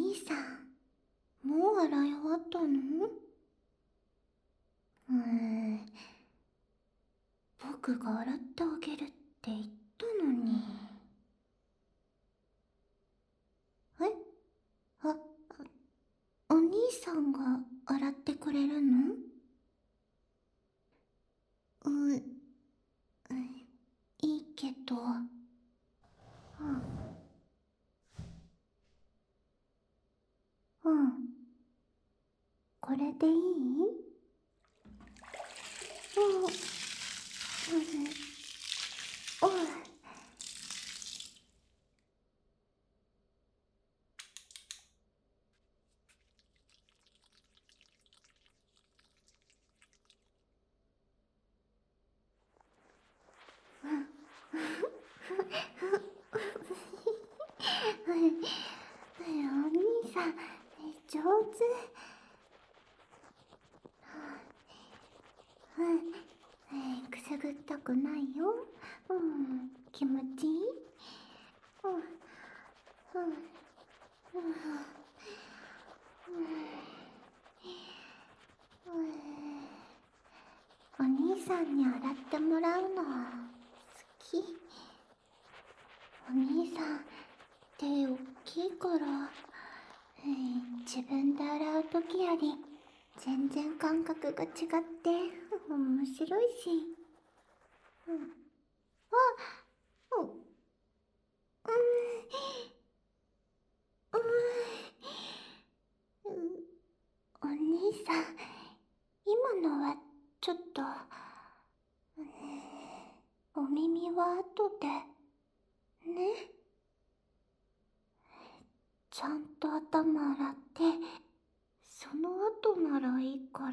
兄さん、もう洗い終わったの？僕が洗ってあげるって言ったのに。え？あ、お兄さんが洗ってくれるの？いいけど。これでいい？お兄さん、上手。くすぐったくないよ。気持ちいい？お兄さんに洗ってもらうの好き。お兄さん、手おっきいから、自分で洗うときより全然感覚が違って面白いし。お兄さん、今のはちょっと、お耳は後でね。ちゃんと頭洗って、その後ならいいから。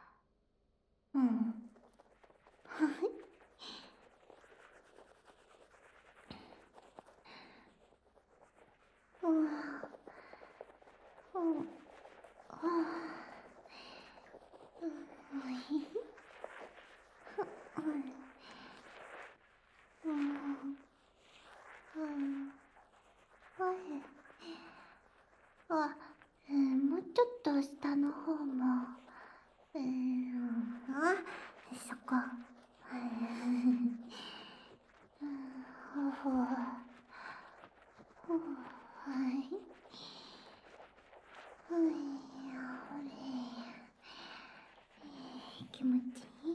もうちょっと下の方も。そこ。気持ちいい。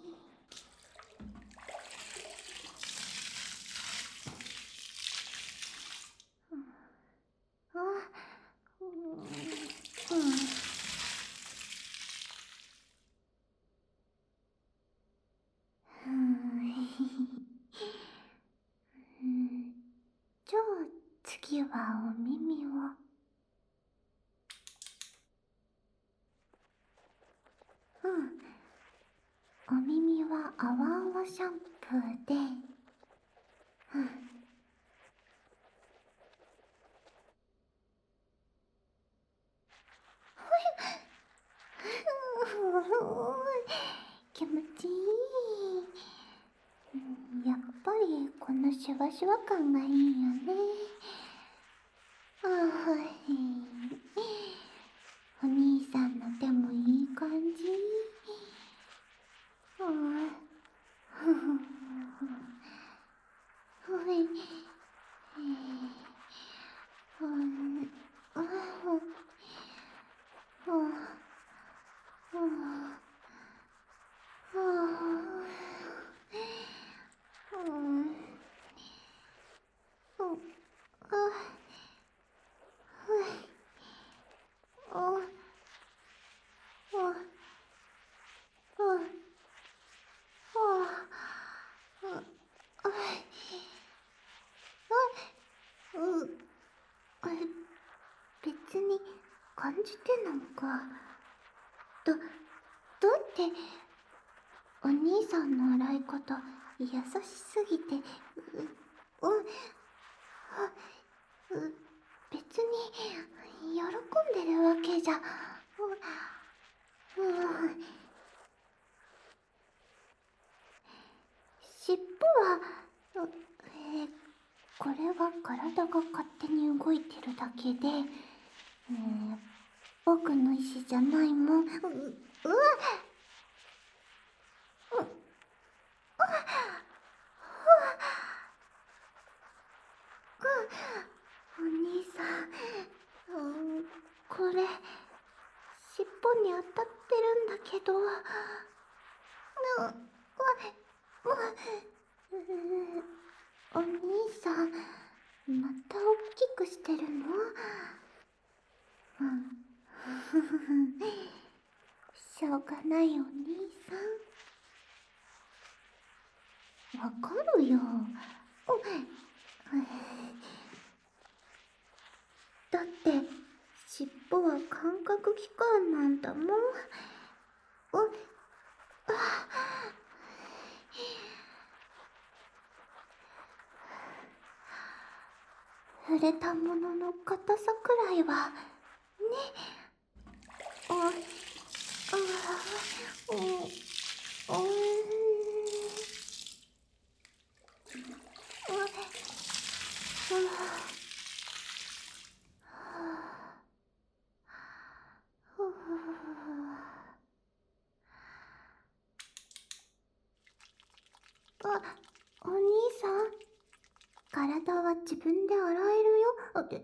じゃあ次はお耳を。お耳はあわあわシャンプーで、気持ちいい。やっぱりこのシュワシュワ感がいいよね。お兄さんの手もいい感じ。別に感じてなんか。だってお兄さんの洗い方優しすぎて、別に喜んでるわけじゃ。尻尾は、これは体が勝手に動いてるだけで、 僕の意思じゃないもん。お兄さん、これ尻尾に当たってるんだけど。お兄さん、また大きくしてるの？しょうがないお兄さん。わかるよ。だって尻尾は感覚器官なんだもん。触れたものの硬さくらいはね。お兄さん、体は自分で洗えるよ。待って。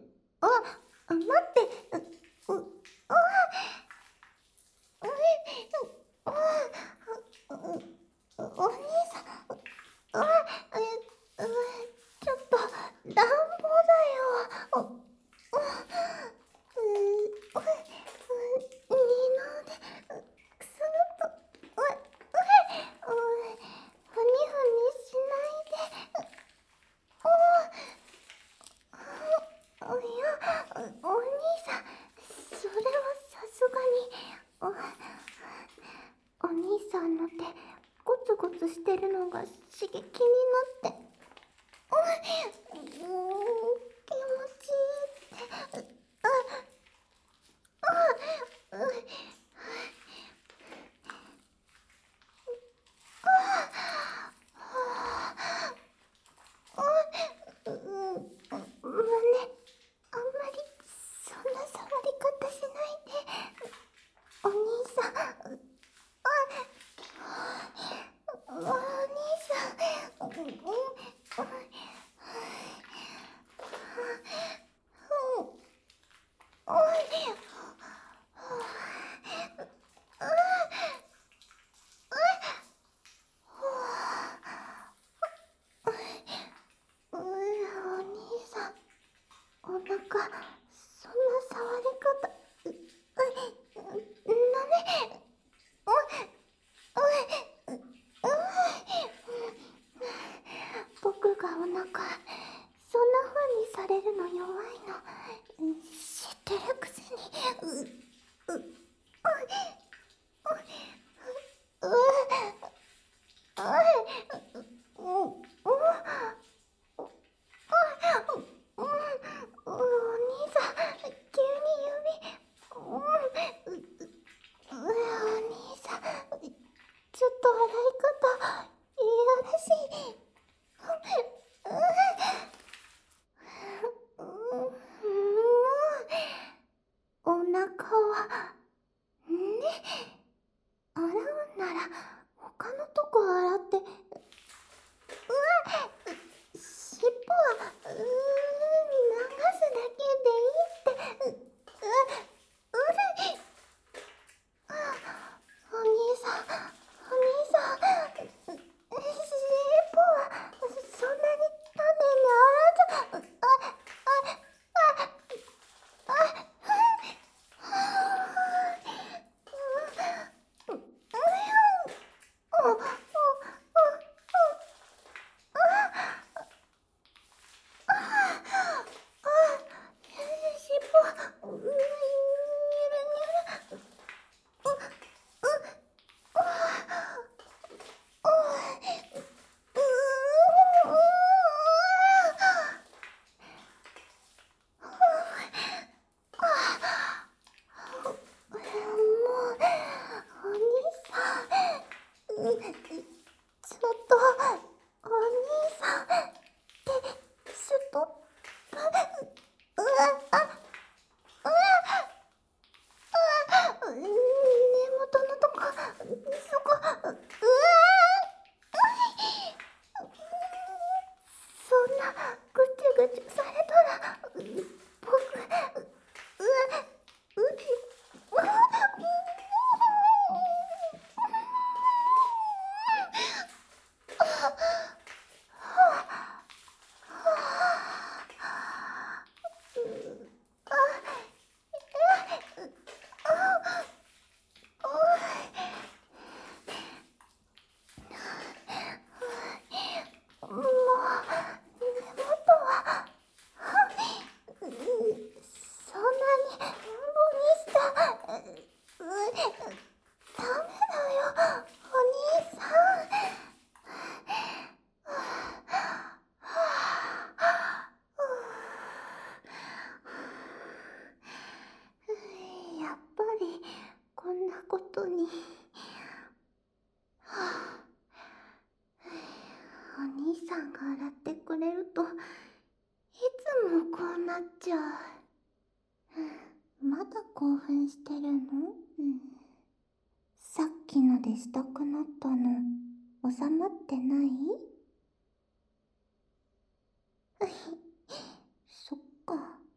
お兄さん、ちょっと乱暴だよ。二の腕くすぐっと、ふにしないで。いや、お兄さん、それはさすがに。お兄さんの手、ゴツゴツしてるのが刺激になって。気持ちいいって。胸、あんまりそんな触り方しないで。お兄さん。お兄さん。お兄さん、お腹、そんな触り方。僕がお腹、そんな風にされるの弱いの、知ってるくせに。お兄さん、急に指。お兄さん、ちょっと洗い方、いやらしい。お腹は、ね、洗うんなら、他のとこ洗って。尻尾は、流すだけでいいって。お兄さん、尻尾は、そんなに丁寧に洗う当に。お兄さんが洗ってくれるといつもこうなっちゃう。まだ興奮してるの？さっきのでしたくなったの収まってない？そっか。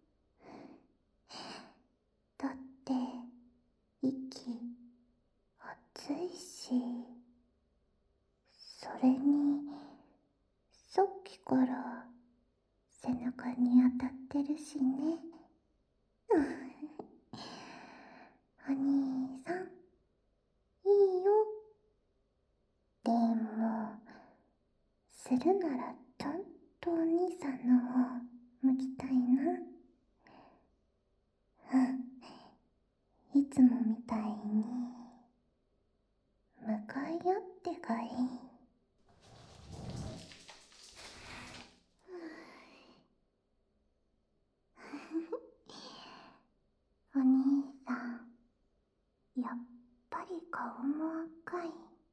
だって息熱いし、それにさっきから背中に当たってるしね。お兄さん、いいよ。でも、するならちゃんとお兄さんの方向きたいな。いつもみたいに向かい合ってがいい。お兄さん、やっぱり顔も赤い。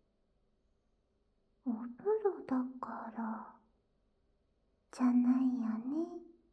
お風呂だからじゃないよね。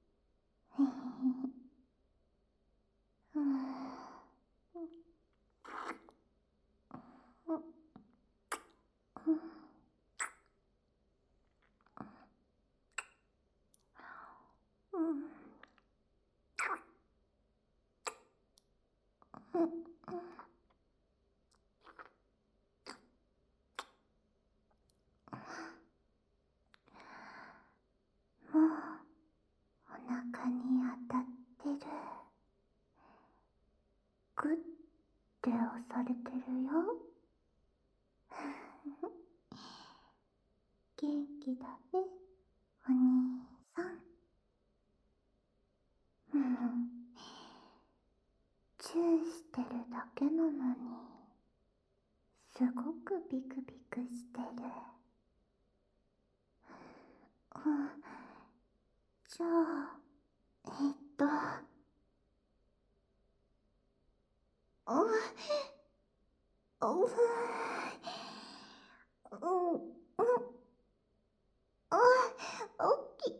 もうお腹に当たってる。グッて押されてるよ。元気だね、お兄さん。チューしてるだけなのにすごくビクビクしてる。じゃあううおき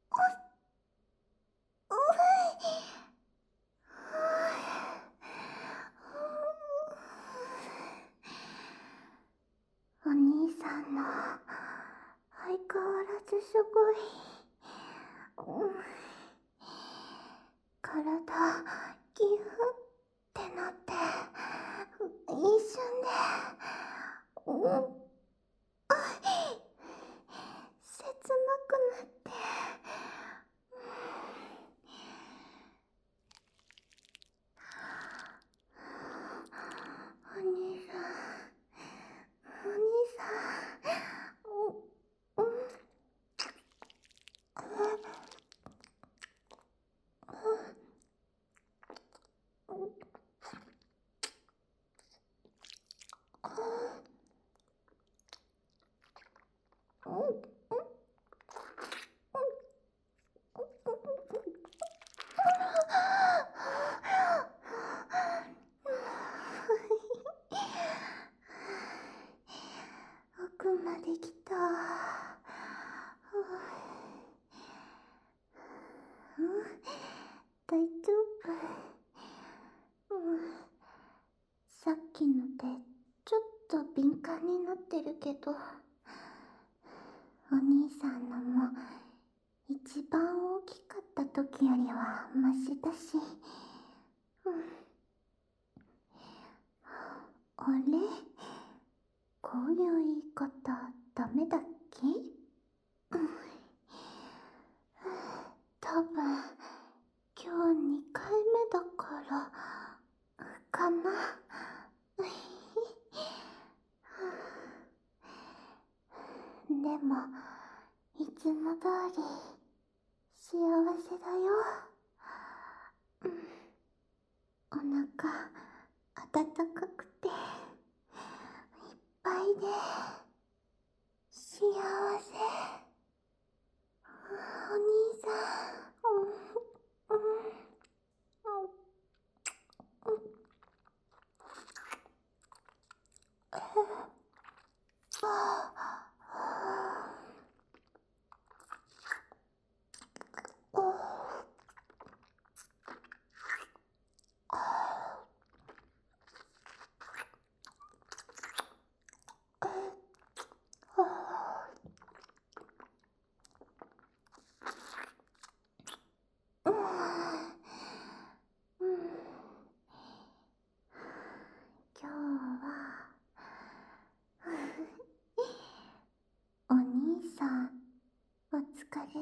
お兄さんの相変わらずすごい。体ギュってなって一瞬で切なくなって。お兄さん、お兄さ奥まで来た。大丈夫。さっきのでちょっと敏感になってるけど、お兄さんのも一番大きかった時よりはマシだし。あれ、こういう言い方ダメだっけ？多分今日2回目だからかな。でもいつも通り幸せだよ。お腹温かくていっぱいで幸せ。お兄さん。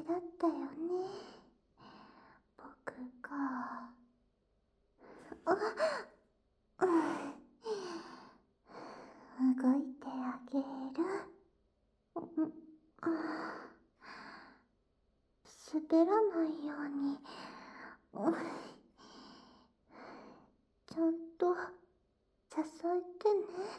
だったよね。僕が。動いてあげる。滑らないように。ちゃんと支えてね。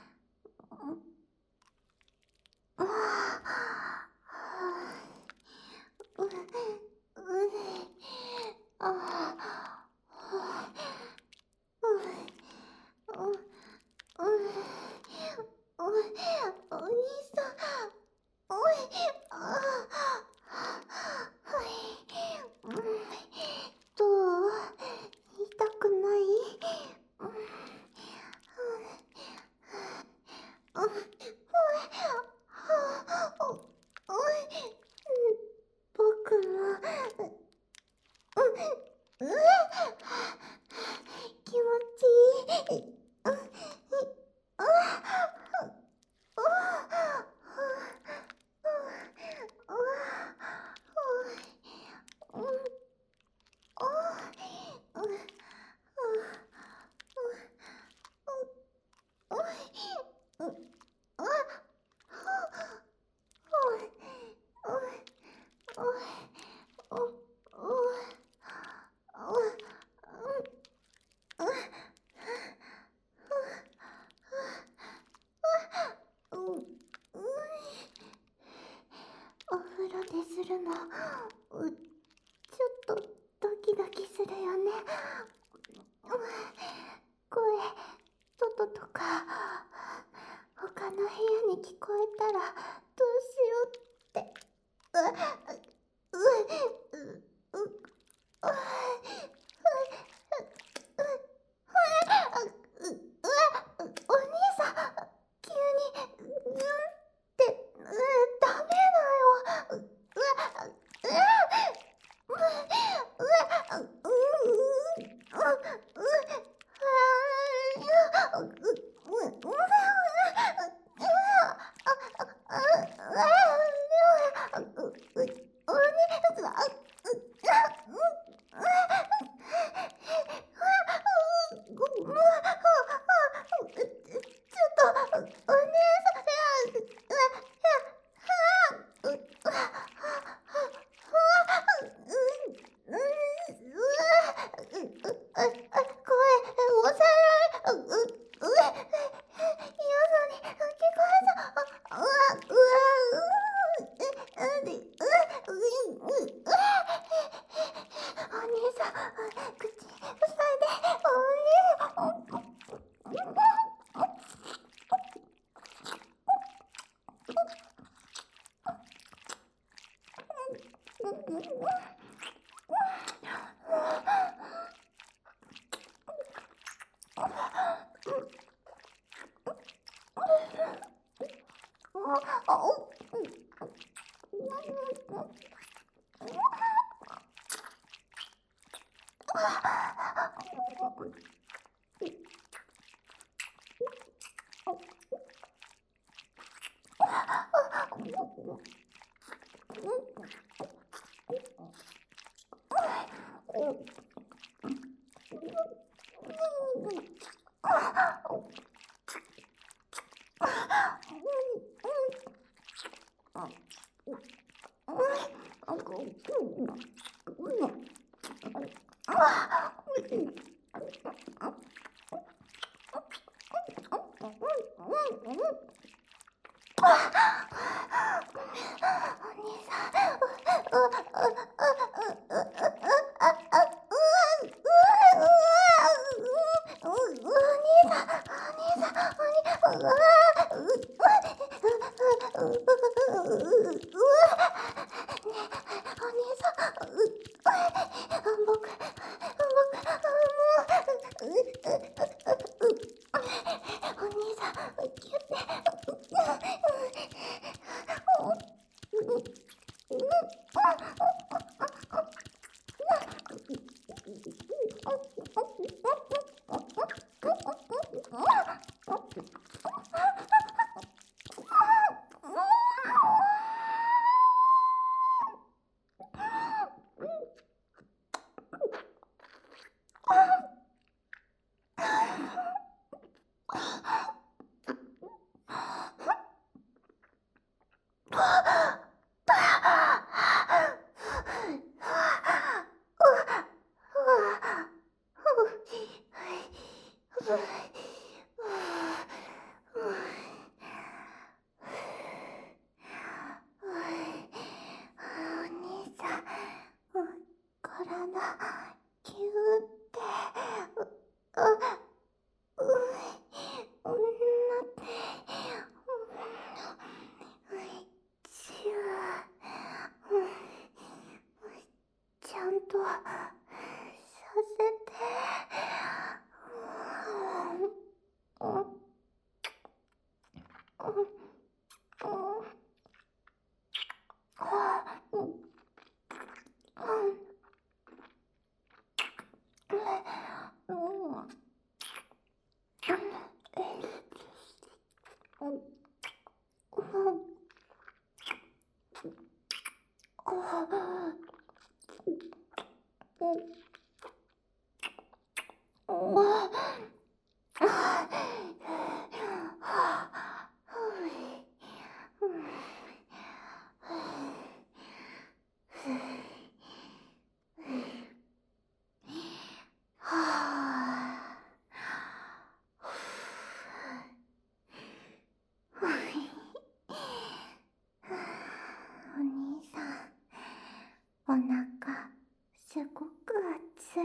お兄さん、おい、どう？痛くない？僕も、気持ちいい。お風呂でするの、ちょっとドキドキするよね。声、外とか、他の部屋に聞こえたらどうしようって。お兄さん、急に、ってダメだよ。 お兄さん、お腹すごく熱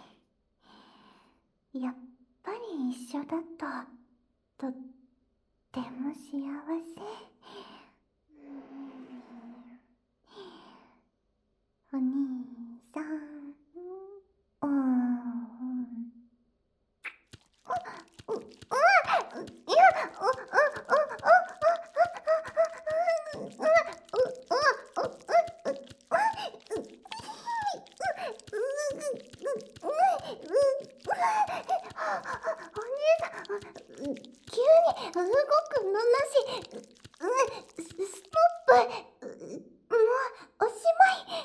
い。やっぱり一緒だとっても幸せ。お兄さん、急に動くのなし。ストップ。もうおしま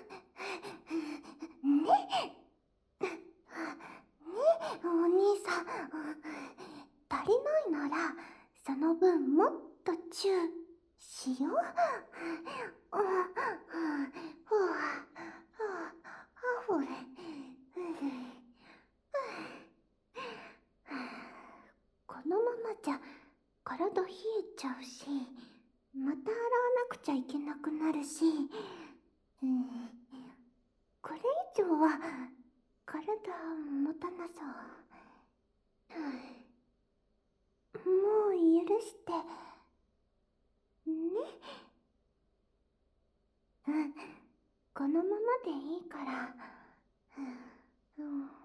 い。ねお兄さん、足りないならその分もっとチューしよう。このままじゃ体冷えちゃうし、また洗わなくちゃいけなくなるし、これ以上は体持たなそう。もう許してね。このままでいいから。